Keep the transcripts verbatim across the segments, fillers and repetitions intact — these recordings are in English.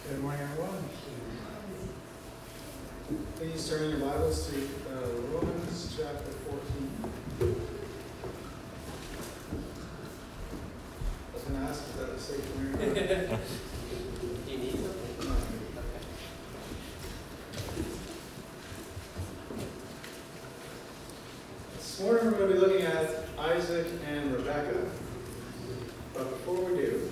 Good morning, everyone. Please turn your Bibles to uh, Romans chapter fourteen. I was going to ask if that was safe for me. Do you need something? Okay. This morning we're going to be looking at Isaac and Rebekah. But before we do,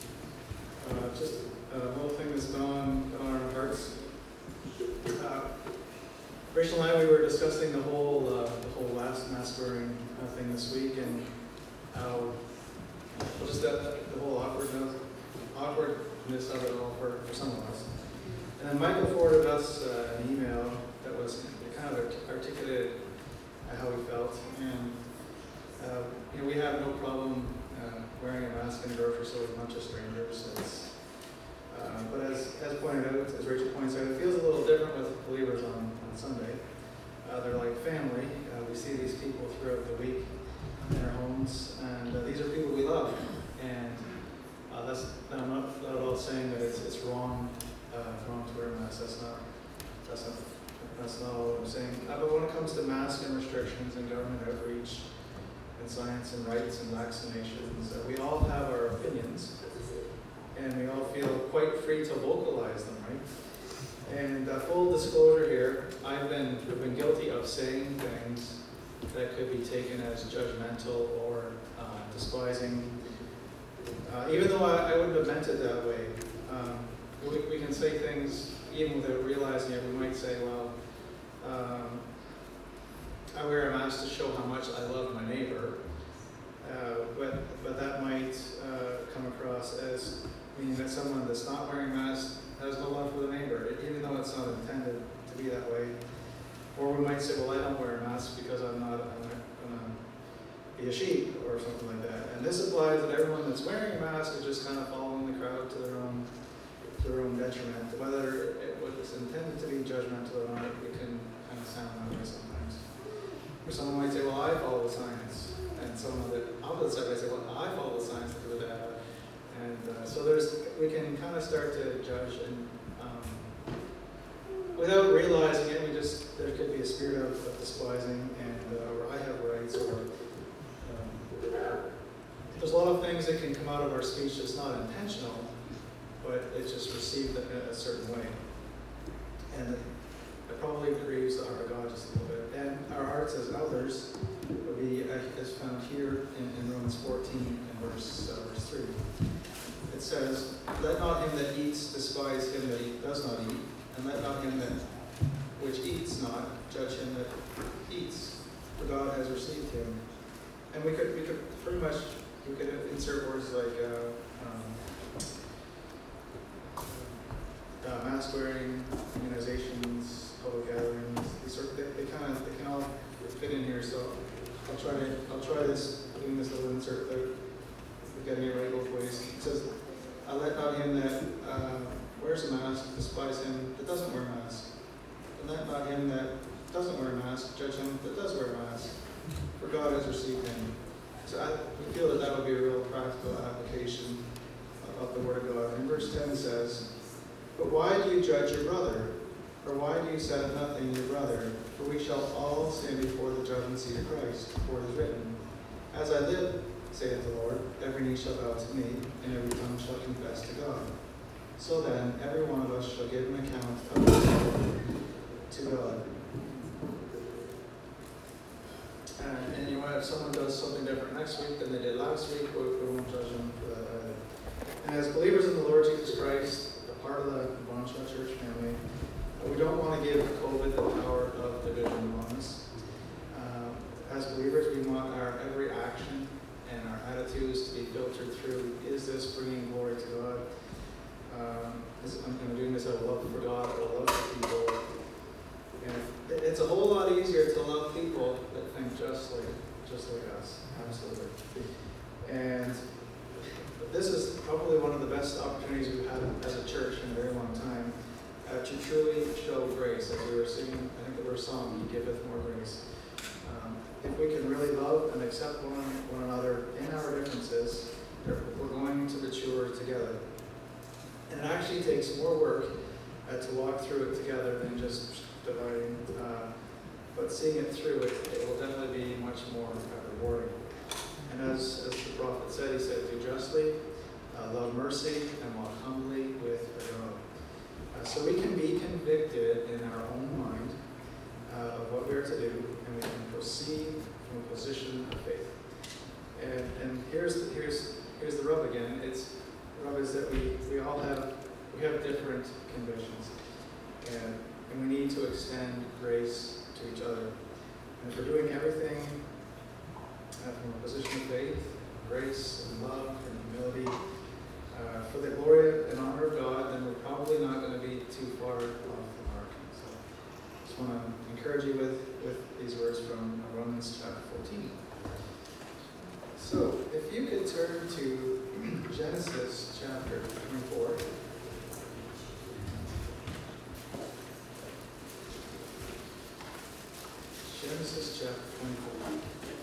uh, just a little thing that's gone on our hearts. Uh, Rachel and I, we were discussing the whole uh, the whole last mask wearing uh, thing this week, and how well, just that the whole awkwardness awkwardness of it all for, for some of us. And then Michael forwarded us uh, an email that was kind of articulated how we felt, and uh, you know, we have no problem uh, wearing a mask in a grocery store with a bunch of strangers. It's, uh, but as, as pointed out, as Rachel points out, it feels a little different with believers on, on Sunday. Uh, they're like family. Uh, we see these people throughout the week in our homes, and uh, these are people we love. And uh, that's I'm not, not at all saying that it's it's wrong uh, wrong to wear a mask. That's not that's not that's not all I'm saying. Uh, but when it comes to mask and restrictions and government outreach and science and rights and vaccinations, uh, we all have our opinions. And we all feel quite free to vocalize them, right? And uh, full disclosure here, I've been, I've been guilty of saying things that could be taken as judgmental or uh, despising. Uh, even though I, I wouldn't have meant it that way, um, we, we can say things even without realizing it. We might say, well, um, I wear a mask to show how much I love my neighbor, uh, but, but that might uh, come across as meaning that someone that's not wearing a mask has no love for the neighbor, even though it's not intended to be that way. Or we might say, well, I don't wear a mask because I'm not I'm going to be a sheep or something like that. And this applies that everyone that's wearing a mask is just kind of following the crowd to their own to their own detriment. Whether it was intended to be judgmental or not, it can kind of sound that way sometimes. Or someone might say, well, I follow the science. And someone on the opposite side might say, well, I follow the science because of that. And uh, so there's, we can kind of start to judge, and um, without realizing it, we just, there could be a spirit of, of despising, and uh, or I have rights, or um, there's a lot of things that can come out of our speech that's not intentional, but it's just received in a certain way. And it, it probably grieves the heart of God just a little bit. And our hearts as elders would be, as found here in, in Romans fourteen and verse, uh, verse three. It says, let not him that eats despise him that he does not eat, and let not him that which eats not judge him that eats, for God has received him. And we could we could pretty much we could insert words like uh, um, uh, mask wearing, immunizations, public gatherings. These sort of, they, they kind of they can all fit in here. So I'll try to I'll try this doing this little insert without getting it right both ways. It says, uh, let not him that uh, wears a mask despise him that doesn't wear a mask. And let not him that doesn't wear a mask judge him that does wear a mask. For God has received him. So I, we feel that that would be a real practical application of the Word of God. And verse ten says, but why do you judge your brother? Or why do you set at nothing your brother? For we shall all stand before the judgment seat of Christ. For it is written, as I live, saith the Lord, every knee shall bow to me, and every tongue shall confess to God. So then, every one of us shall give an account of himself to God. And, and you know, if someone does something different next week than they did last week, we, we won't judge them for that either. And as believers in the Lord Jesus Christ, a part of the Bonshot Church family, we don't want to give COVID the power of division among us. Uh, as believers, we want our every action and our attitudes to be filtered through, is this bringing glory to God? Um, is, I'm, I'm doing this out of love for God, out of love for people. And it's a whole lot easier to love people that think just like just like us, absolutely. And this is probably one of the best opportunities we've had as a church in a very long time uh, to truly show grace. As we were singing, I think the verse song, He giveth more grace. Um, if we can really love and accept one, one another in our differences, we're going to mature together. And it actually takes more work uh, to walk through it together than just dividing. Uh, but seeing it through, it, it will definitely be much more uh, rewarding. And as, as the prophet said, he said, do justly, uh, love mercy, and walk humbly with God. Uh, so we can be convicted in our own mind uh, of what we are to do, and we can proceed from a position of faith. And, and here's, the, here's, here's the rub again. It's, the rub is that we, we all have, we have different convictions. And, and we need to extend grace to each other. And if we're doing everything uh, from a position of faith, grace, and love, and humility, uh, for the glory and honor of God, then we're probably not going to be too far off the mark. So I just want to encourage you with, with these words from Romans chapter fourteen. So if you could turn to Genesis chapter twenty-four. Genesis chapter twenty-four.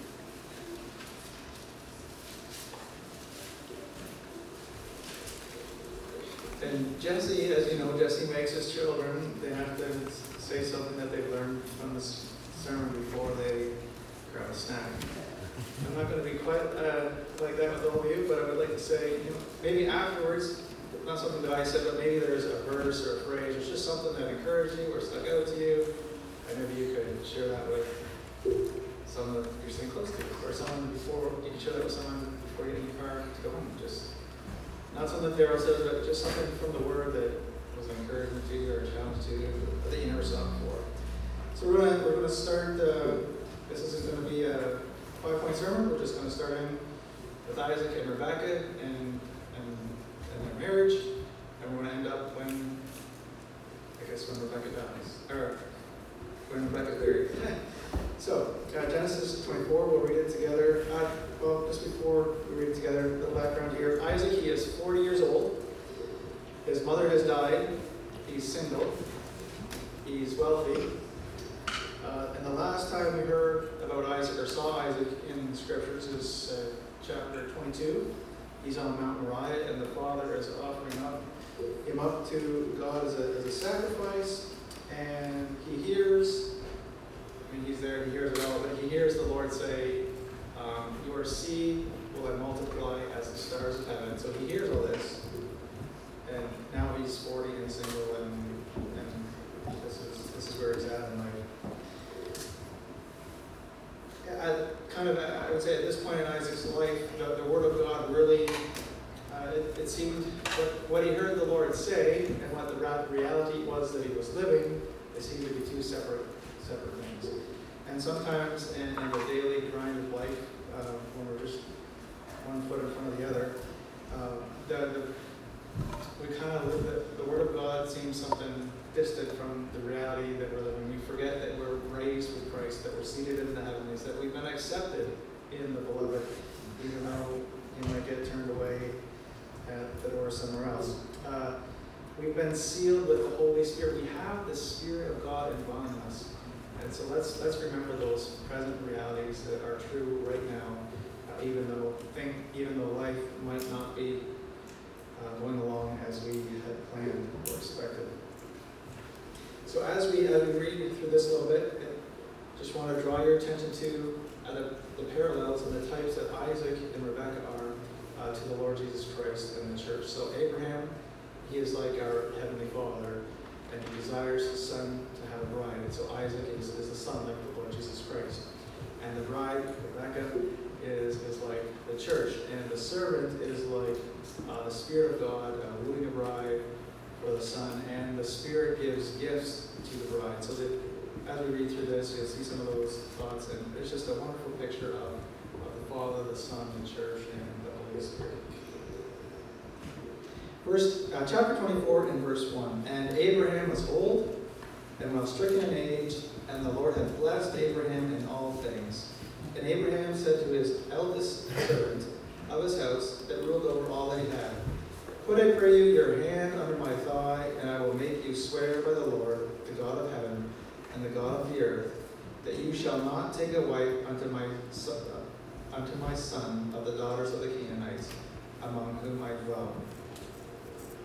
And Jesse, as you know, Jesse makes his children, they have to say something that they've learned from this sermon before they grab a snack. I'm not going to be quite uh, like that with all of you, but I would like to say, you know, maybe afterwards, not something that I said, but maybe there's a verse or a phrase, or just something that encouraged you or stuck out to you, and maybe you could share that with someone you're sitting close to, or someone before, you can share that with someone before you get in your car to go home. Just not something that Darryl says, but just something from the Word that was an encouragement to you or a challenge to you that you never saw before. So we're going we're going to start, uh, this isn't going to be a five-point sermon. We're just going to start in with Isaac and Rebekah and, and, and their marriage. And we're going to end up when, I guess, when Rebekah dies. Or when Rebekah's buried. So, uh, Genesis twenty-four, we'll read it together. Uh, well, just before we read it together, a little background here. Isaac, he is forty years old. His mother has died. He's single. He's wealthy. Uh, and the last time we heard about Isaac, or saw Isaac in the scriptures, is uh, chapter twenty-two. He's on Mount Moriah, and the father is offering up him up to God as a, as a sacrifice. And he hears, I mean, he's there, he hears it all, but he hears the Lord say, um, your seed will I multiply as the stars of heaven. So he hears all this, and now he's forty and single, and, and this is this is where he's at in life. I, kind of, I would say at this point in Isaac's life, the, the Word of God really, uh, it, it seemed what, what he heard the Lord say and what the reality was that he was living, they seemed to be two separate separate things. And sometimes in, in the daily grind of life, uh, when we're just one foot in front of the other, uh, the, the, we kind of live, the, the Word of God seems something distant from the reality that we're living. We forget that we're raised with Christ, that we're seated in the heavenlies, that we've been accepted in the beloved, even though you might get turned away at the door somewhere else. Uh, we've been sealed with the Holy Spirit. We have the Spirit of God indwelling us. And so let's let's remember those present realities that are true right now, uh, even though think even though life might not be uh, going along as we had planned or expected. So as we, as we read through this a little bit, I just want to draw your attention to uh, the, the parallels and the types that Isaac and Rebekah are uh, to the Lord Jesus Christ and the church. So Abraham, he is like our Heavenly Father, and he desires his son to have a bride. And so Isaac is, is the son like the Lord Jesus Christ. And the bride, Rebekah, is, is like the church. And the servant is like uh, the Spirit of God uh, wooing a bride for the Son, and the Spirit gives gifts to the bride. So that as we read through this, you'll see some of those thoughts, and it's just a wonderful picture of, of the Father, the Son, the church, and the Holy Spirit. Verse, uh, chapter twenty-four and verse one. And Abraham was old and well stricken in age, and the Lord had blessed Abraham in all things. And Abraham said to his eldest servant of his house that ruled over all that he had, put, I pray you, your hand under my thigh, and I will make you swear by the Lord, the God of heaven, and the God of the earth, that you shall not take a wife unto my son, unto my son of the daughters of the Canaanites, among whom I dwell.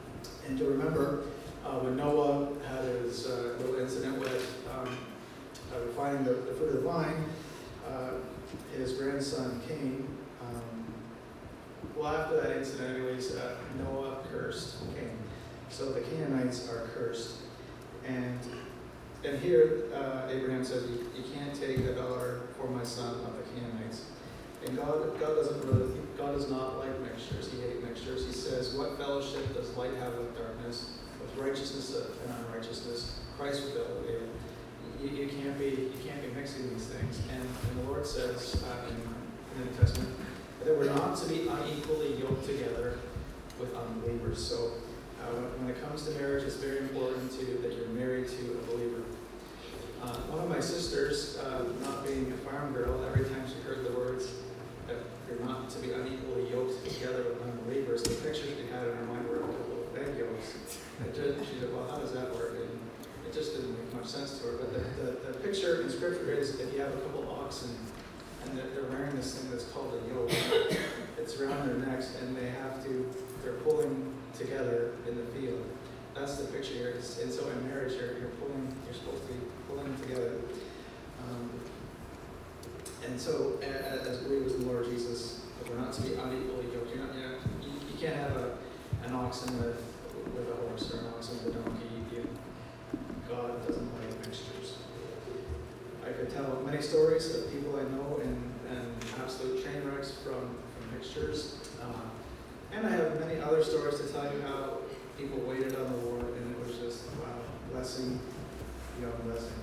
And you'll remember uh, when Noah had his uh, little incident with um, uh, finding the, the fruit of the vine, uh, his grandson Cain, um, well, after that incident anyways, uh, Noah cursed Cain. So the Canaanites are cursed. And and here uh, Abraham says, you, you can't take a daughter for my son of the Canaanites. And God, God doesn't really, God does not like mixtures. He hates mixtures. He says, what fellowship does light have with darkness, with righteousness and unrighteousness? Christ will build it. You, you can't be, you can't be mixing these things. And, and the Lord says uh, in, in the New Testament that we're not to be unequally yoked together with unbelievers. So uh, when, when it comes to marriage, it's very important to that you're married to a believer. Uh, one of my sisters, uh, not being a farm girl, every time she heard the words that you're not to be unequally yoked together with unbelievers, the pictures she had in her mind were a couple of egg yolks. It just, she said, well, how does that work? And it just didn't make much sense to her. But the, the, the picture in Scripture is if you have a couple of oxen and they're, they're wearing this thing that's called a yoke, it's around their necks, and they have to, they're pulling together in the field. That's the picture here. And so in marriage, you're, you're pulling, you're supposed to be pulling together. Um, and so as, as believers in the Lord Jesus, we're not to be unequally yoked. You're not, you, know, you, you can't have a, an oxen with, with a horse or an oxen with a donkey. You, God doesn't like mixtures. I could tell many stories of people I know and, and absolute train wrecks from, from mixtures. Uh, and I have many other stories to tell you how people waited on the Lord, and it was just, wow, blessing, beyond blessing.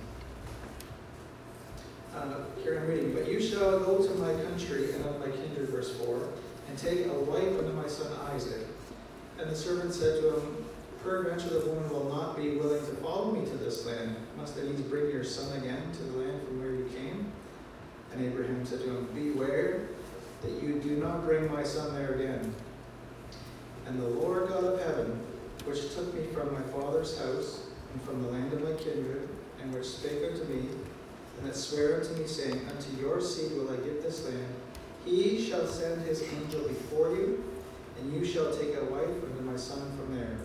Uh, here I'm reading, but you shall go to my country and of my kindred, verse four, and take a wife unto my son Isaac. And the servant said to him, peradventure the woman will not be willing to follow me to this land. Must I needs bring your son again to the land from where you came? And Abraham said to him, beware that you do not bring my son there again. And the Lord God of heaven, which took me from my father's house, and from the land of my kindred, and which spake unto me, and that sware unto me, saying, unto your seed will I give this land, he shall send his angel before you, and you shall take a wife unto my son from there.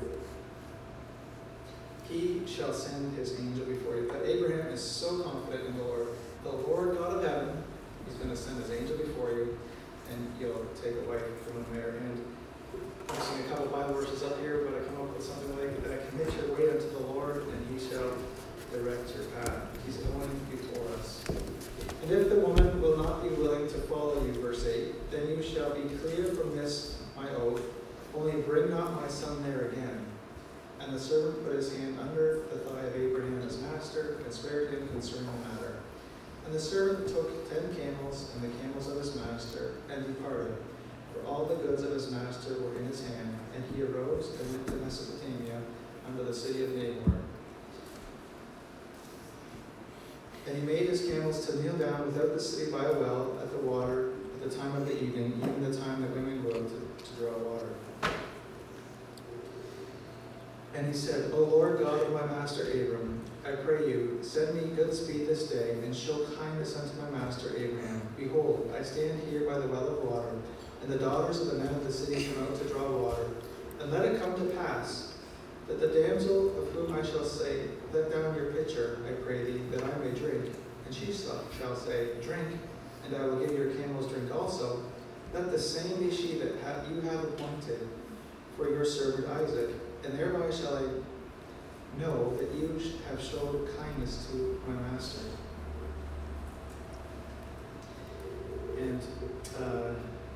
He shall send his angel before you. But Abraham is so confident in the Lord. The Lord God of heaven, he's going to send his angel before you, and you'll take a wife from there. And I'm seeing a couple of Bible verses up here, but I come up with something like that. Commit your way unto the Lord, and he shall direct your path. He's going before us. And if the woman will not be willing to follow you, verse eight, then you shall be clear from this my oath, only bring not my son there again. And the servant put his hand under the thigh of Abraham his master, and spared him concerning the matter. And the servant took ten camels, and the camels of his master, and departed. For all the goods of his master were in his hand, and he arose and went to Mesopotamia, unto the city of Nahor. And he made his camels to kneel down without the city by a well at the water at the time of the evening, even the time that women go to, to draw water. And he said, O Lord God of my master Abram, I pray you, send me good speed this day, and show kindness unto my master Abraham. Behold, I stand here by the well of water, and the daughters of the men of the city come out to draw water. And let it come to pass, that the damsel of whom I shall say, let down your pitcher, I pray thee, that I may drink. And she shall say, drink, and I will give your camels drink also. Let the same be she that you have appointed for your servant Isaac. And thereby shall I know that you have showed kindness to my master. And uh,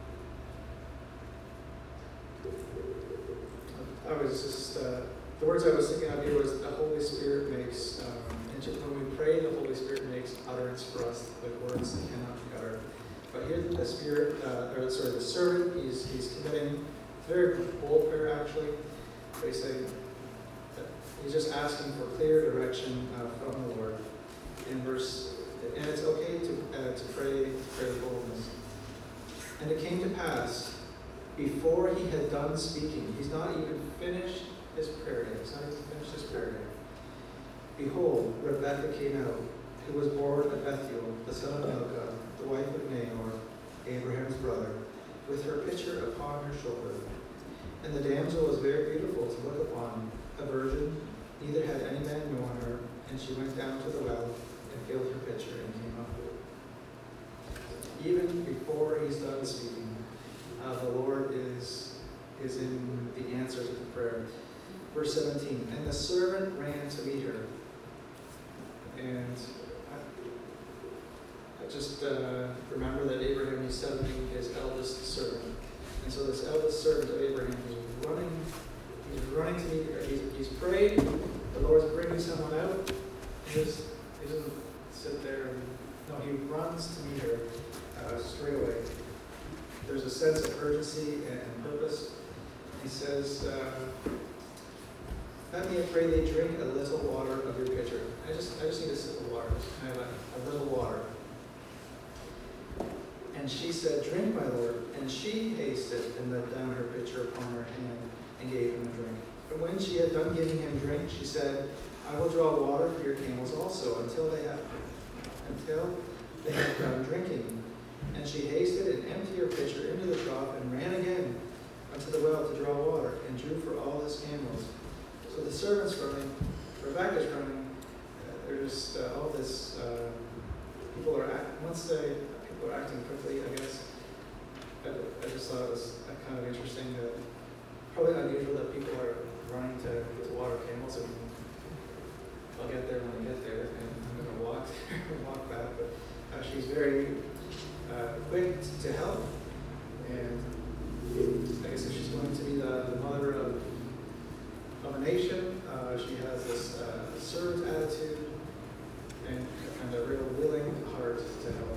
I was just, uh, the words I was thinking of here was the Holy Spirit makes, um, and just when we pray, the Holy Spirit makes utterance for us with words that cannot be uttered. But here the Spirit, uh, or sorry, the servant, he's, he's committing, it's a very bold prayer actually. They say that he's just asking for clear direction uh, from the Lord in verse, and it's okay to uh, to pray pray with boldness. And it came to pass before he had done speaking, he's not even finished his prayer yet. He's not even finished his prayer yet. Behold, Rebekah came out, who was born at Bethuel, the son of Milcah, the wife of Nahor, Abraham's brother, with her pitcher upon her shoulder. And the damsel was very beautiful to look upon, a virgin, neither had any man known her, and she went down to the well and filled her pitcher and came up. Even before he's done speaking, uh, the Lord is, is in the answer to the prayer. Verse seventeen, and the servant ran to meet her. And I, I just uh, remember that Abraham used to be his eldest servant. And so this eldest servant of Abraham is running, he's running to meet her. He's, he's prayed, the Lord's bringing someone out. He, just, he doesn't sit there and, no, he runs to meet her uh, straight away. There's a sense of urgency and, and purpose. He says, uh, let me, I pray thee, drink a little water of your pitcher. I just, I just need a sip of water, just kind of a, a little water. And she said, drink, my Lord. And she hasted and let down her pitcher upon her hand and gave him a drink. But when she had done giving him drink, she said, I will draw water for your camels also until they have, until they have done drinking. And she hasted and emptied her pitcher into the trough and ran again unto the well to draw water and drew for all his camels. So the servant's running, Rebecca's running. Uh, there's uh, all this. Uh, people are act, once they people are acting quickly. I guess. I, I just thought it was kind of interesting that probably unusual that people are running to, to water camels. And I'll get there when I get there, and I'm going to walk walk back. But uh, she's very uh, quick to help, and I guess if she's going to be the, the mother of of a nation, uh, she has this uh, servant attitude and, and a real willing heart to help.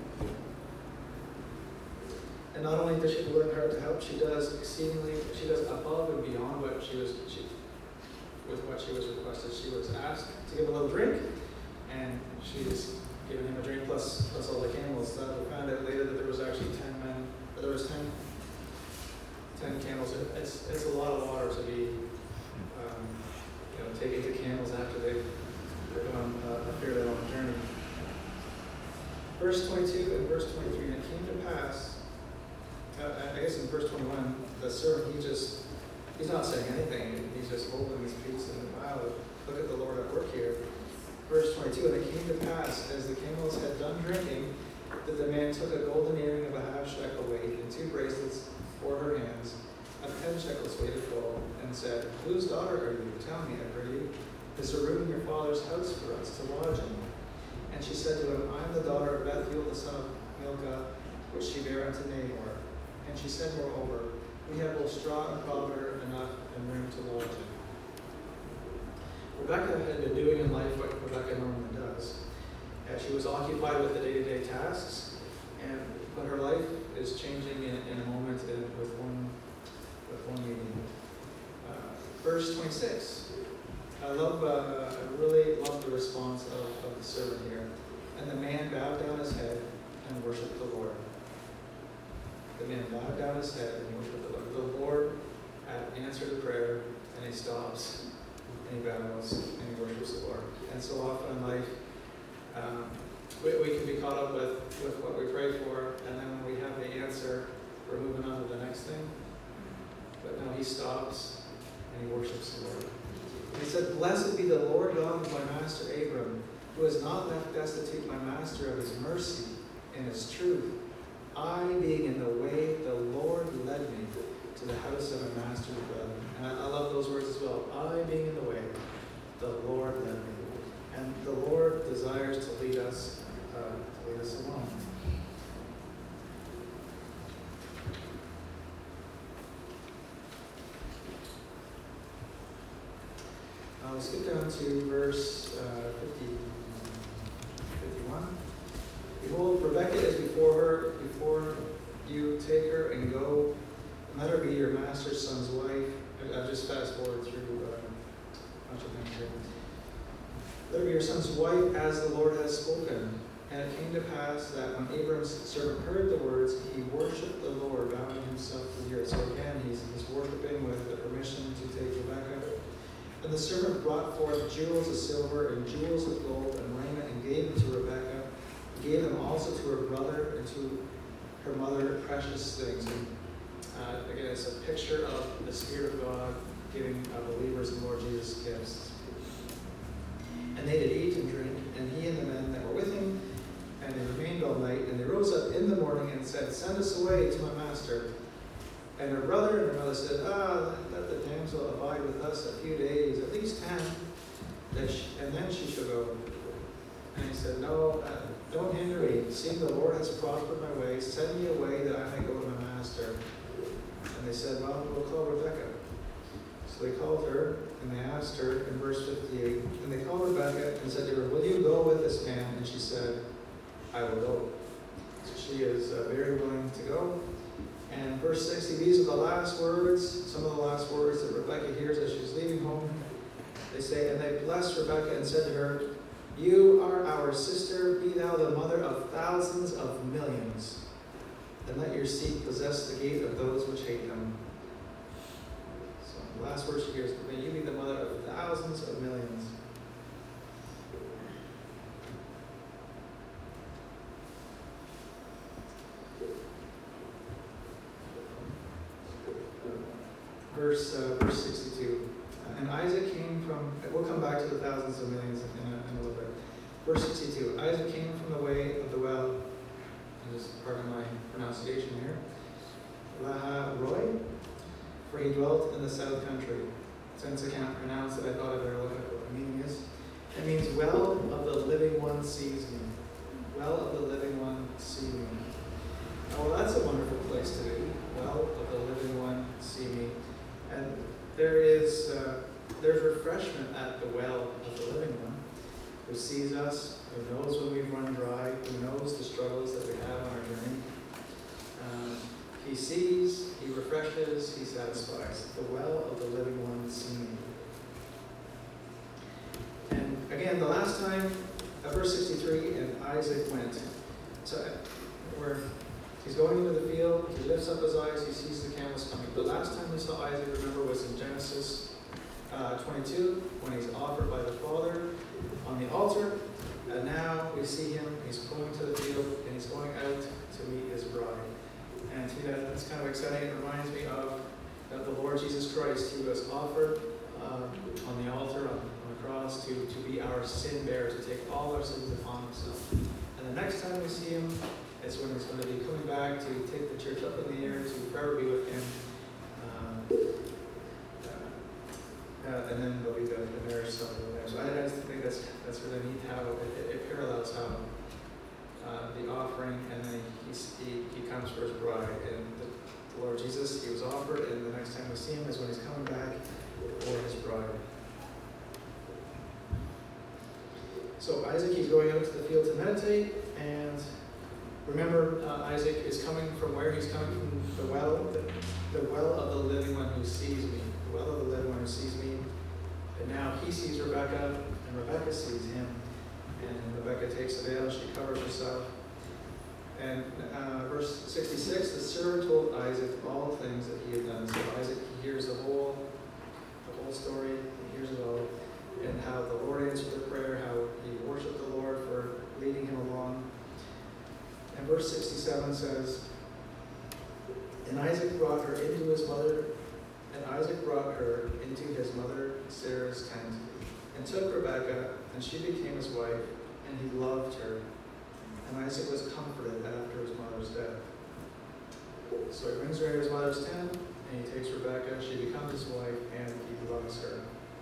And not only does she have a willing heart to help, she does exceedingly, she does above and beyond what she was, she, with what she was requested. She was asked to give a little drink, and she's given him a drink plus plus all the camels. Uh, we found out later that there was actually ten men, or there was ten, ten camels. It's it's a lot of water to be. Um, you know, taking the camels after they've gone uh, a fairly long journey. Verse twenty-two and verse twenty-three, and it came to pass, uh, I guess in verse twenty-one, the servant, he just, he's not saying anything, he's just holding his peace and wow, look at the Lord at work here. Verse twenty-two, and it came to pass, as the camels had done drinking, that the man took a golden earring of a half shekel weight and two bracelets for her hands, of ten shekels weight of gold, and said, whose daughter are you? Tell me, I pray you. Is there room in your father's house for us to lodge in? And she said to him, I am the daughter of Bethuel, the son of Milcah, which she bare unto Nahor. And she said, moreover, we have both straw and provender enough and room to lodge in. Rebecca had been doing in life what Rebecca normally does. Uh, she was occupied with the day-to-day tasks, and but her life is changing in, in a moment in, with one with one meeting. Uh, verse twenty-six. I love. Uh, I really love the response of, of the servant here. And the man bowed down his head and worshipped the Lord. The man bowed down his head and worshipped the Lord. The Lord had answered the prayer, and he stops, and he bows, and he worships the Lord. And so often in life, um, we, we can be caught up with, with what we pray for, and then when we have the answer, we're moving on to the next thing. But no, he stops, and he worships the Lord. And he said, blessed be the Lord God of my master Abram, who has not left destitute my master of his mercy and his truth. I, being in the way, the Lord led me to the house of my master's dwelling. And I, I love those words as well. I, being in the way, the Lord led me. And the Lord desires to lead us, uh, to lead us along. I'll skip down to verse uh, fifty, fifty-one. Behold, Rebekah is before her, before you take her and go, and let her be your master's son's wife. I'll just fast forward through uh, a bunch of things here. Let her be your son's wife as the Lord has spoken. And it came to pass that when Abram's servant heard the words, he worshipped the Lord, bowing himself to the earth. So again, he's, he's worshiping with the permission to take Rebekah. And the servant brought forth jewels of silver and jewels of gold and raiment and gave them to Rebekah. He gave them also to her brother and to her mother precious things. And uh, again, it's it's a picture of the Spirit of God giving uh, believers in Lord Jesus gifts. And they did eat and drink, and he and the men that were with him, and they remained all night. And they rose up in the morning and said, Send us away to my master. And her brother and her mother said, Ah, let the damsel abide with us a few days, at least ten, that she, and then she shall go. And he said, No, uh, don't hinder me. Seeing the Lord has prospered my way, send me away that I may go to my master. And they said, Well, we'll call Rebekah. So they called her, and they asked her in verse fifty-eight, and they called Rebekah and said to her, Will you go with this man? And she said, I will go. So she is uh, very willing to go. And verse sixty, these are the last words, some of the last words that Rebekah hears as she's leaving home. They say, And they blessed Rebekah and said to her, You are our sister, be thou the mother of thousands of millions. And let your seed possess the gate of those which hate them. So the last word she hears, May you be the mother of thousands of millions. Verse, uh, verse sixty-two. And Isaac came from, we'll come back to the thousands of millions in a, in a little bit. Verse sixty-two. Isaac came from the way of the well, and this is part of my pronunciation here, Laharoy, for he dwelt in the south country. Since I can't pronounce it, I thought I'd better look at what the meaning is. It means, well of the living one sees me. Well of the living one see me. Oh, well, that's a wonderful place to be. Well of the living one see me. And there is uh, there's refreshment at the well of the living one, who sees us, who knows when we've run dry, who knows the struggles that we have on our journey. Um, he sees, he refreshes, he satisfies. The well of the living one see me. And again, the last time, uh, verse sixty-three, and Isaac went. So we're He's going into the field, he lifts up his eyes, he sees the camels coming. The last time we saw Isaac, remember, was in Genesis uh, twenty-two, when he's offered by the father on the altar. And now we see him, he's going to the field, and he's going out to meet his bride. And to me, that, that's kind of exciting. It reminds me of that the Lord Jesus Christ, he was offered uh, on the altar, on, on the cross, to, to be our sin bearer, to take all our sins upon himself. And the next time we see him, it's when he's going to be coming back to take the church up in the air, to forever be with him. Uh, uh, and then there'll be the, the marriage supper there. So I, I just think that's that's really neat how it, it parallels how uh, the offering, and then he's, he he comes for his bride. And the, the Lord Jesus, he was offered, and the next time we see him is when he's coming back for his bride. So Isaac, he's going out to the field to meditate, and remember, uh, Isaac is coming from where? He's coming from the well, the, the well of the living one who sees me. The well of the living one who sees me. And now he sees Rebekah, and Rebekah sees him. And Rebekah takes a veil, she covers herself. And uh, verse sixty-six, the servant told Isaac all things that he had done. So Isaac, he hears the whole, the whole story, he hears it all, and how the Lord answered the prayer, how he worshiped the Lord for leading him along. And verse sixty-seven says, And Isaac brought her into his mother, and Isaac brought her into his mother Sarah's tent, and took Rebekah, and she became his wife, and he loved her. And Isaac was comforted after his mother's death. So he brings her into his mother's tent, and he takes Rebekah, she becomes his wife, and he loves her.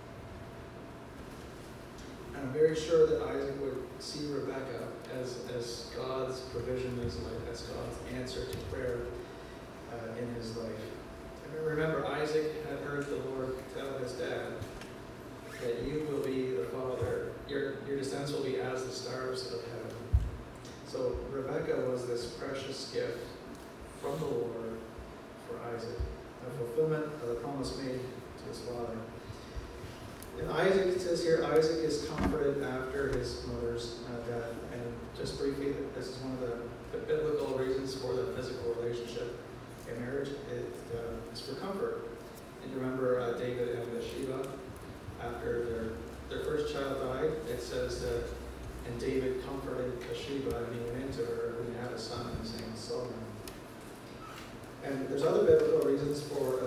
And I'm very sure that Isaac would see Rebekah as, as God's provision in his life, as God's answer to prayer uh, in his life. And remember, Isaac had heard the Lord tell his dad that you will be the father, your, your descendants will be as the stars of heaven. So Rebekah was this precious gift from the Lord for Isaac, a fulfillment of the promise made to his father. And Isaac, it says here, Isaac is comforted after his mother's uh, death. And just briefly, this is one of the, the biblical reasons for the physical relationship in marriage. It uh, is for comfort. And you remember uh, David and Bathsheba, after their, their first child died, it says that, and David comforted Bathsheba, and he went into her, and he had a son, and his name was Solomon. And there's other biblical reasons for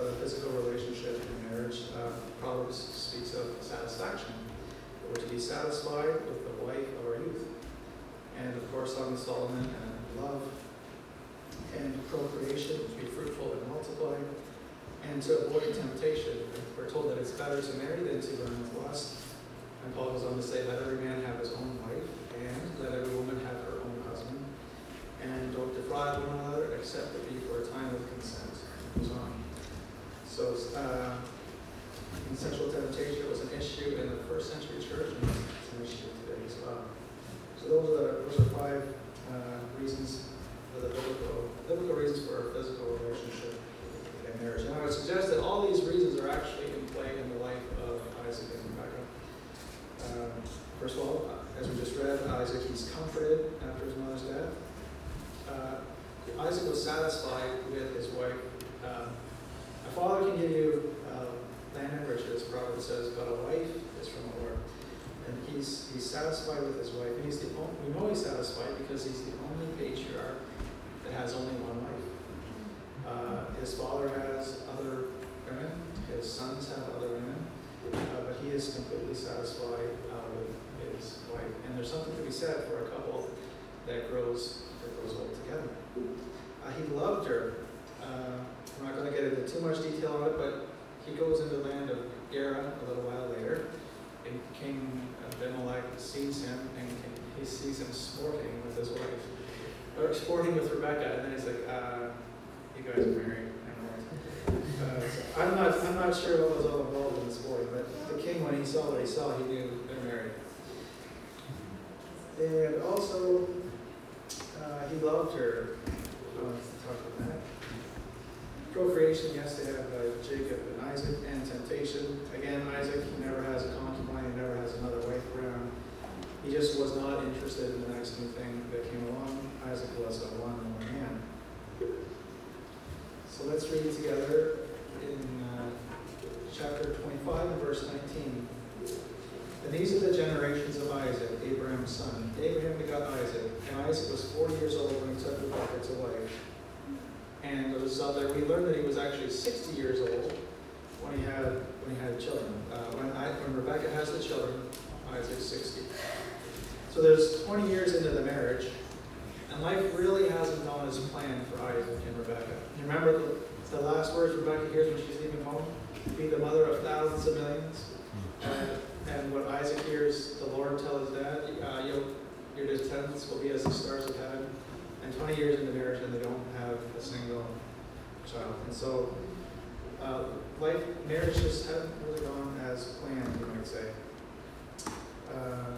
be satisfied with the wife of our youth. And of course, Song of Solomon, and love and procreation, to be fruitful and multiply, and to avoid temptation. We're told that it's better to marry than to burn with lust. And Paul goes on to say, let every man have his own wife, and let every woman have her own husband. And don't defraud one another, except it be for a time with consent. It goes on. So, uh, sexual temptation was an issue in the first century church, and it's an issue today as well. So those are, the, those are five uh, reasons for the biblical, biblical reasons for a physical relationship in marriage. And I would suggest that all these reasons are actually in play in the life of Isaac and Rebekah. Um, first of all, as we just read, Isaac, he's comforted after his mother's death. Uh, Isaac was satisfied with his wife. Uh, a father can give you uh, land and riches, Proverbs says, but a wife is from the Lord. And he's he's satisfied with his wife. And he's the only, we know he's satisfied because he's the only patriarch that has only one wife. Uh, his father has other women. His sons have other women. Uh, but he is completely satisfied uh, with his wife. And there's something to be said for a couple that grows that grows old together. Uh, he loved her. Uh, I'm not going to get into too much detail on it, but he goes into the land of Gerar a little while later. And King Abimelech sees him, and he sees him sporting with his wife, or sporting with Rebekah, and then he's like, uh, "You guys are married." Uh, so I'm not, I'm not sure what was all involved in the sporting, but the king, when he saw what he saw, he knew they're married. And also, uh, he loved her. Oh, let's talk about that. Procreation, yes, they have uh, Jacob and Isaac, and temptation. Again, Isaac, he never has a concubine, he never has another wife around. He just was not interested in the next new thing that came along. Isaac was a one-woman man. So let's read together in uh, chapter twenty-five and verse nineteen. And these are the generations of Isaac, Abraham's son. Abraham begot Isaac, and Isaac was forty years old when he took Rebekah to wife. And it was uh, there we learned that he was actually sixty years old when he had when he had children. Uh, when I, when Rebekah has the children, Isaac's sixty. So there's twenty years into the marriage, and life really hasn't gone as planned for Isaac and Rebekah. You remember the, the last words Rebekah hears when she's leaving home? Be the mother of thousands of millions. And, and what Isaac hears the Lord tell his dad, uh, your, your descendants will be as the stars of heaven. And twenty years into marriage, and they don't have a single child. And so, uh, life, marriage just hasn't really gone as planned, you might say. Uh,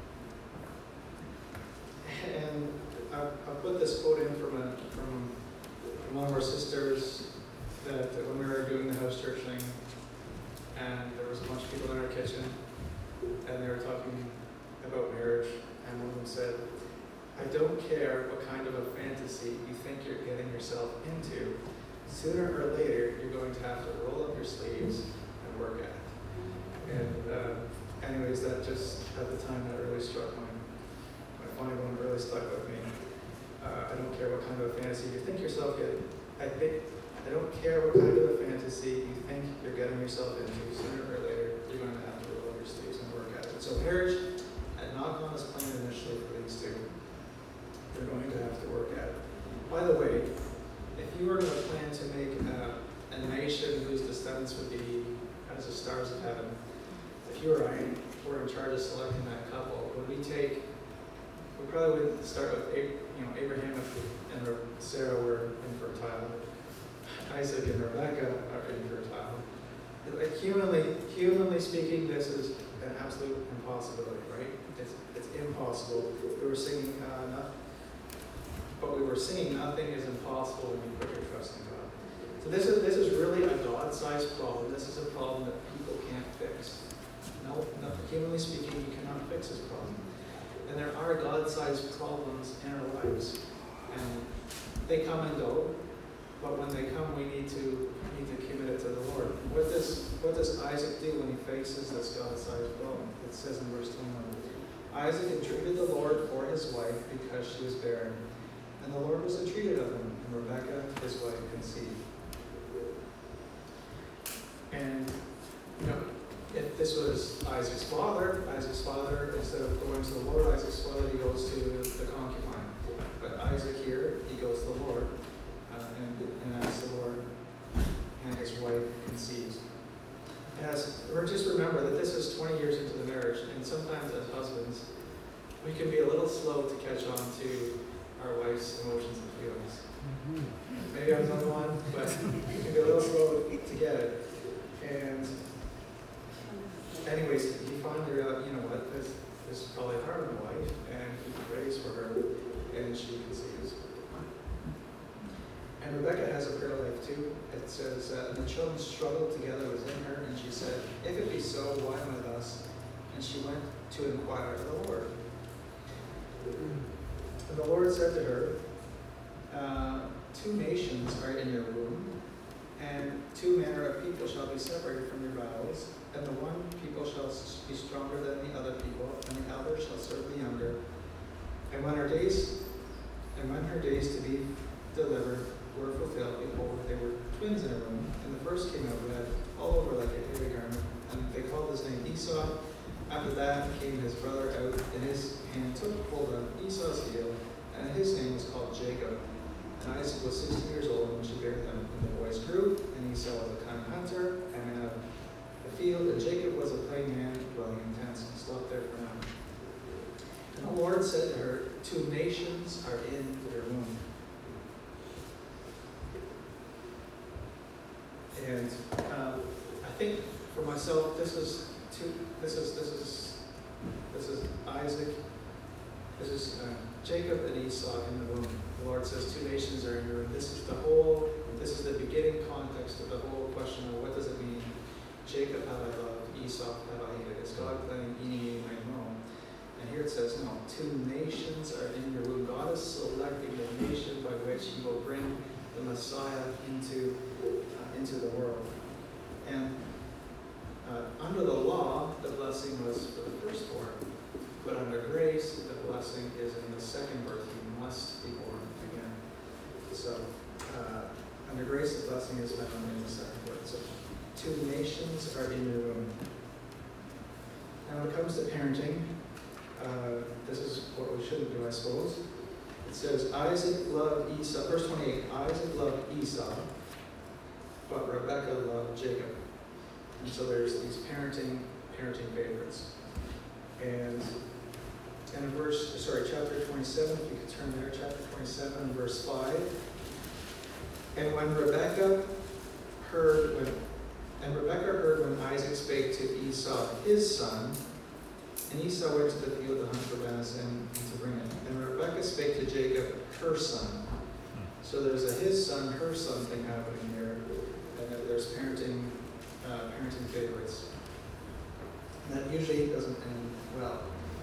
and I, I put this quote in from, a, from one of our sisters that when we were doing the house church thing, and there was a bunch of people in our kitchen, and they were talking about marriage, and one of them said, I don't care what kind of a fantasy you think you're getting yourself into. Sooner or later, you're going to have to roll up your sleeves and work at it. And uh, anyways, that just, at the time, that really struck my, my funny one really stuck with me. Uh, I don't care what kind of a fantasy you think yourself getting. I think, I don't care what kind of a fantasy you think you're getting yourself into. Sooner or later, you're going to have to roll up your sleeves and work at it. So marriage had not gone as planned initially for these two. You're going to have to work at it. By the way, if you were going to plan to make a, a nation whose descendants would be as the stars of heaven, if you or I were in charge of selecting that couple, would we take, we probably would start with, you know, Abraham and Sarah were infertile. Isaac and Rebekah are infertile. Like humanly, humanly speaking, this is an absolute impossibility, right? It's, it's impossible. We were singing, uh, not, but we were singing, nothing is impossible when you put your trust in God. So this is this is really a God-sized problem. This is a problem that people can't fix. No, no, humanly speaking, you cannot fix this problem. And there are God-sized problems in our lives, and they come and go. But when they come, we need to need to commit it to the Lord. What does what does Isaac do when he faces this God-sized problem? It says in verse twenty-one, Isaac entreated the Lord for his wife because she was barren, and the Lord was entreated of him, and Rebekah, his wife, conceived. And you know, if this was Isaac's father. Isaac's father, instead of going to the Lord, Isaac's father, he goes to the concubine. But Isaac here, he goes to the Lord uh, and, and asks the Lord, and his wife conceives. As, or just remember that this is twenty years into the marriage, and sometimes as husbands, we can be a little slow to catch on to our wife's emotions and feelings. Mm-hmm. Maybe I was on the one, but we can be a little slow to get it. And anyways, he finally realized, you know what, this, this is probably hard on the wife, and he prays for her, and she conceives. And Rebecca has a prayer life too. It says that the children struggled together within her, and she said, if it be so, why am I thus? And she went to inquire of the Lord. And the Lord said to her, uh, two nations are in your womb, and two manner of people shall be separated from your bowels, and the one people shall be stronger than the other people, and the elder shall serve the younger. And when her days, and when her days to be delivered were fulfilled, behold, they were twins in a womb, and the first came out red, all over like a hairy garment, and they called his name Esau. After that came his brother out, and his hand took hold of Esau's heel, and his name was called Jacob. And Isaac was sixty years old when she bare him, and the boys grew, and Esau was a cunning hunter, and man of the field, and Jacob was a plain man, dwelling in tents. And stop there for now. And the Lord said to her, two nations are in your womb. And um, I think for myself, this is two. This is this is this is Isaac. This is uh, Jacob and Esau in the womb. The Lord says two nations are in your womb. This is the whole. This is the beginning context of the whole question of what does it mean? Jacob have I loved, Esau have I hated. Is God playing Eenie, Meenie, Mo? And here it says, no, two nations are in your womb. God is selecting the nation by which He will bring the Messiah into uh, into the world. And uh, under the law, the blessing was for the firstborn. But under grace, the blessing is in the second birth. You must be born again. So, uh, under grace, the blessing is found in the second birth. So, two nations are in your womb. And when it comes to parenting, uh, this is what we shouldn't do, I suppose. It says, Isaac loved Esau. Verse twenty-eight, Isaac loved Esau, but Rebekah loved Jacob. And so there's these parenting, parenting favorites. And, and in verse, sorry, chapter twenty-seven, if you could turn there, chapter twenty-seven, verse five. And when Rebekah heard, when, and Rebekah heard when Isaac spake to Esau, his son, and Esau went to the field to hunt for venison and to bring it. And Rebekah spake to Jacob, her son. So there's a his son, her son thing happening here. And there's parenting, uh, parenting favorites. And that usually doesn't end well.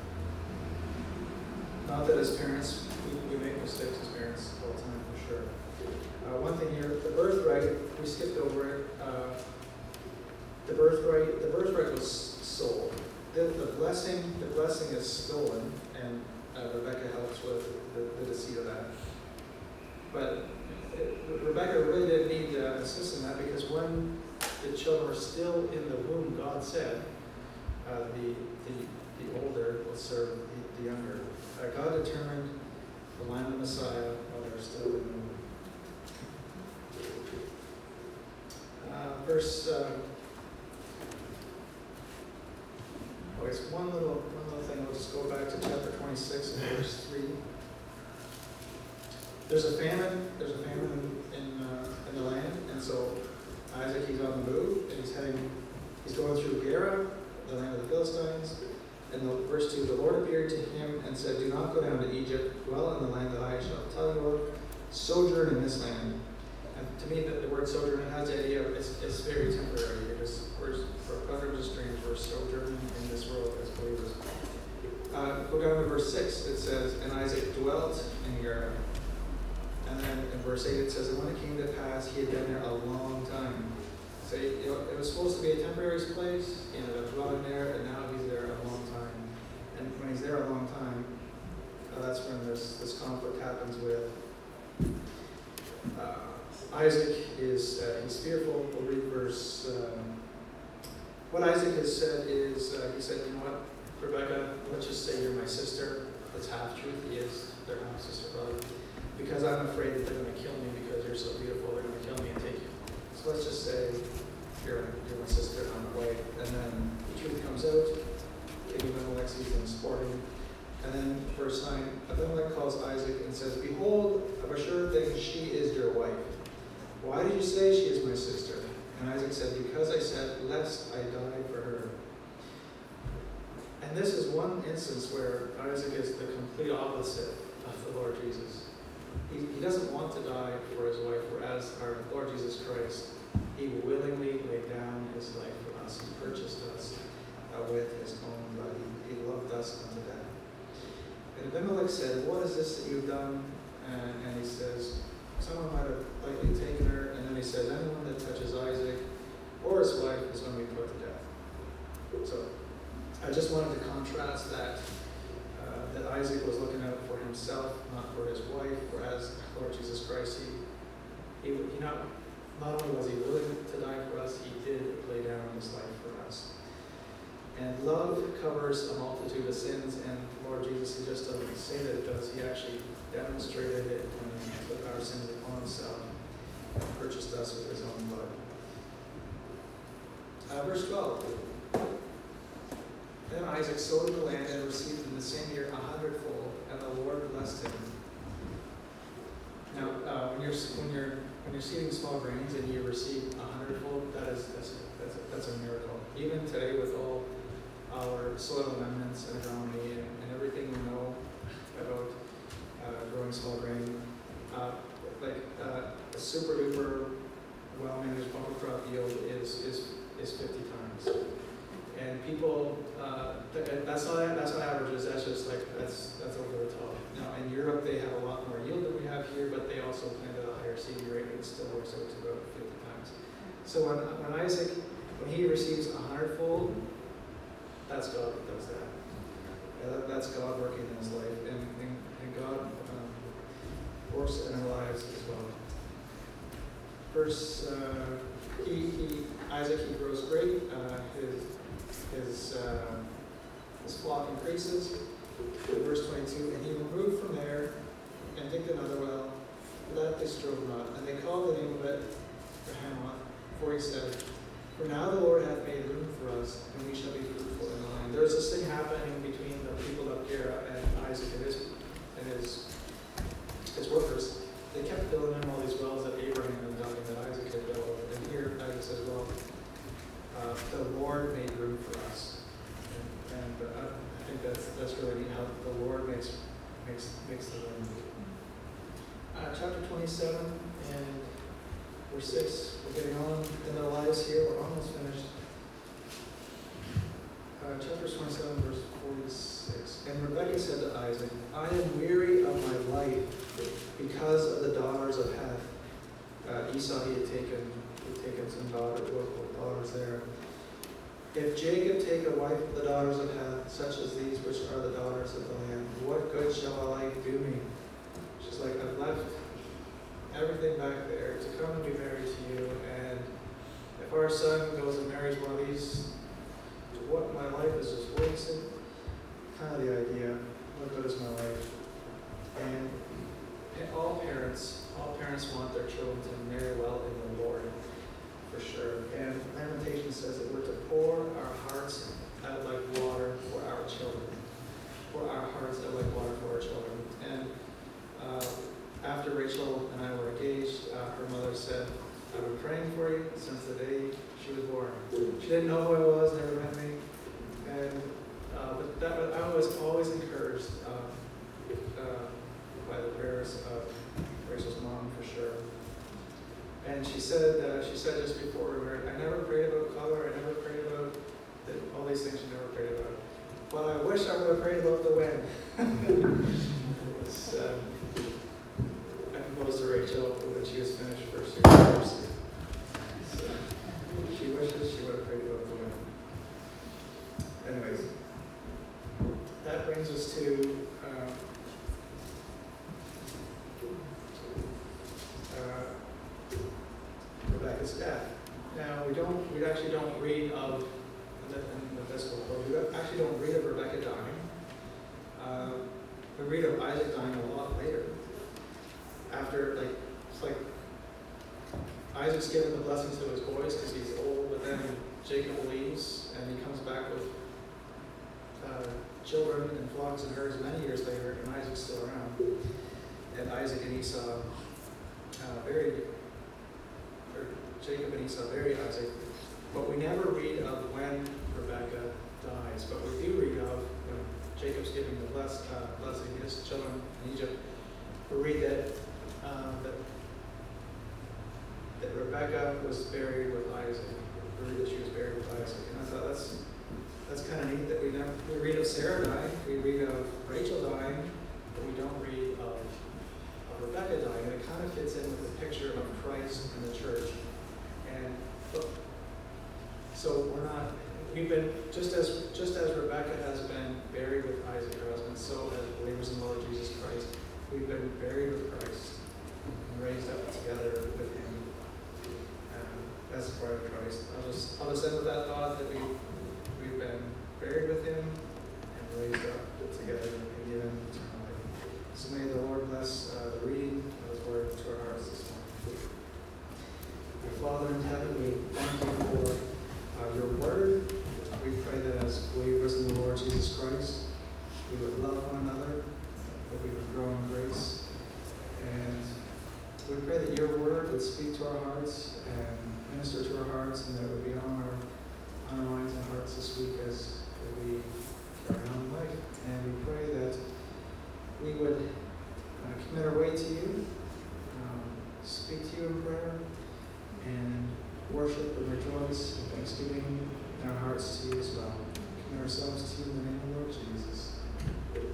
Not that as parents, we, we make mistakes as parents all the time, for sure. Uh, one thing here, the birthright, we skipped over it. Uh, the birthright, the birthright was sold. The, the blessing, the blessing is stolen, and uh, Rebekah helps with the, the deceit of that. But it, Rebekah really didn't need to assist in that, because when the children were still in the womb, God said, uh, the, the the older will serve the, the younger. Uh, God determined the line of the Messiah while they were still in the womb. Uh, verse. Uh, Okay, so one little, one little thing, we'll just go back to chapter twenty-six and verse three. There's a famine, there's a famine in, in, uh, in the land, and so Isaac, he's on the move, and he's heading, he's going through Gerar, the land of the Philistines, and the, verse two, the Lord appeared to him and said, do not go down to Egypt, dwell in the land that I shall tell you of, sojourn in this land. And to me, the, the word sojourn, it has the idea of, it's, it's very temporary. You're just, we're, for pilgrims and strangers, we're sojourning in this world as believers. Uh, go down to verse six, it says, and Isaac dwelt in Gerar. And then in verse eight it says, and when it came to pass, he had been there a long time. So you know, it was supposed to be a temporary place, he ended up dwelling there, and now he's there a long time. And when he's there a long time, uh, that's when this, this conflict happens with uh, Isaac is, uh, he's fearful. We'll read verse, um, what Isaac has said is, uh, he said, you know what, Rebecca, let's just say you're my sister. That's half truth. He is their half sister brother. Because I'm afraid that they're going to kill me because you're so beautiful. They're going to kill me and take you. So let's just say you're, you're my sister and I'm my wife. And then the truth comes out. King Abimelech sees them sporting. And then verse nine, Abimelech calls Isaac and says, behold, of a sure thing, she is your wife. Why did you say she is my sister? And Isaac said, because I said, lest I die for her. And this is one instance where Isaac is the complete opposite of the Lord Jesus. He, he doesn't want to die for his wife, whereas our Lord Jesus Christ, he willingly laid down his life for us. He purchased us uh, with his own blood. He, he loved us unto death. And Abimelech said, what is this that you've done? And, and he says, someone might have lightly taken her. And then he says, anyone that touches Isaac or his wife is going to be put to death. So I just wanted to contrast that, uh, that Isaac was looking out for himself, not for his wife, whereas Lord Jesus Christ, he, he, he not, not only was he willing to die for us, he did lay down his life for us. And love covers a multitude of sins, and Lord Jesus, he just doesn't say that it does. He actually demonstrated it when he took our sins upon himself and purchased us with his own blood. Uh, verse twelve. Then Isaac sowed the land and received in the same year a hundredfold, and the Lord blessed him. Now, uh, when you're when you're when you're seeding small grains and you receive a hundredfold, that is that's that's a, that's a miracle. Even today, with all our soil amendments and agronomy and, and everything we know about uh, growing small grain, uh, like uh, a super duper well managed bumper crop yield is is is fifty times. And people, uh, that's not that's not averages. That's just like that's that's over the top. Now in Europe they have a lot more yield than we have here, but they also plant at a higher seed rate, and it still works out to about fifty times. So when when Isaac, when he receives a hundredfold, that's God that does that. Yeah, that that's God working in his life, and and, and God um, works in our lives as well. Verse uh, he he Isaac he grows great. Uh, his His, uh, his flock increases. In verse twenty-two, and he removed from there and digged another well, that they strove not. And they called the name of it Rehamoth, for he said, for now the Lord hath made room for us, and we shall be fruitful in the land. There's this thing happening between the people of Gerar and Isaac and his, and his, his workers. They kept building in all these wells that Abraham had dug and that Isaac had built. And here Isaac says, well, Uh, the Lord made room for us, and, and uh, I think that's that's really neat how the Lord makes makes makes the room. Uh, chapter twenty-seven and verse six. We're getting on in our lives here. We're almost finished. Uh, chapter twenty-seven, verse forty-six. And Rebekah said to Isaac, "I am weary of my life because of the daughters of Heth." Uh, Esau he had taken. taken some daughter, daughters there. If Jacob take a wife of the daughters of Heth, such as these which are the daughters of the land, what good shall a life do me? She's like, I've left everything back there to come and be married to you, and if our son goes and marries one of these, what, my life is just wasted? Kind of the idea, what good is my life? And all parents, all parents want their children to marry well in the Lord. For sure. And Lamentation says that we're to pour our hearts out like water for our children. Pour our hearts out like water for our children. And uh, after Rachel and I were engaged, uh, her mother said, I've been praying for you since the day she was born. She didn't know who I was, never met me. And uh, but that was, I was always encouraged uh, uh, by the prayers of Rachel's mom, for sure. And she said, uh, she said just before we were married, I never prayed about color, I never prayed about the, all these things she never prayed about. But I wish I would have prayed about the wind. It was, uh, I proposed to Rachel when she was finished first year university. So she wishes she would have prayed about the wind. Anyways, that brings us to uh, uh, Rebecca's death. Now we don't, we actually don't read of in the, in the Episcopal Code. We don't- actually don't read of Rebecca dying. Uh, we read of Isaac dying a lot later. After, like, it's like Isaac's given the blessing to his boys because he's old, but then Jacob leaves and he comes back with uh, children and flocks and herds many years later, and Isaac's still around. And Isaac and Esau uh, buried, or Jacob and Esau buried Isaac, but we never read of when Rebekah dies. But we do read of when Jacob's giving the bless, uh, blessing his children in Egypt. We read that um, that that Rebekah was buried with Isaac. We read that she was buried with Isaac, and I thought that's that's kind of neat that we never we read of Sarah dying, we read of Rachel dying, but we don't read of, of Rebekah dying, and it kind of fits in with the picture of Christ and the church. And so we're not we've been just as just as Rebekah has been buried with Isaac, her husband, so as believers in the Lord Jesus Christ, we've been buried with Christ and raised up together with Him. That's the part of Christ. I'll just I'll just end with that thought that we we've been buried with Him and raised up together and given eternal life. So may the Lord bless uh, the reading of His Word to our hearts this morning. Our Father in heaven, we thank You for uh, Your Word. We pray that as believers in the Lord Jesus Christ, we would love one another, that we would grow in grace, and we pray that Your Word would speak to our hearts and minister to our hearts, and that it would be on our, on our minds and hearts this week as we carry on life. And we pray that we would uh, commit our way to You, um, speak to You in prayer, and worship and rejoice in thanksgiving in our hearts to You as well. Commit ourselves to You in the name of the Lord Jesus.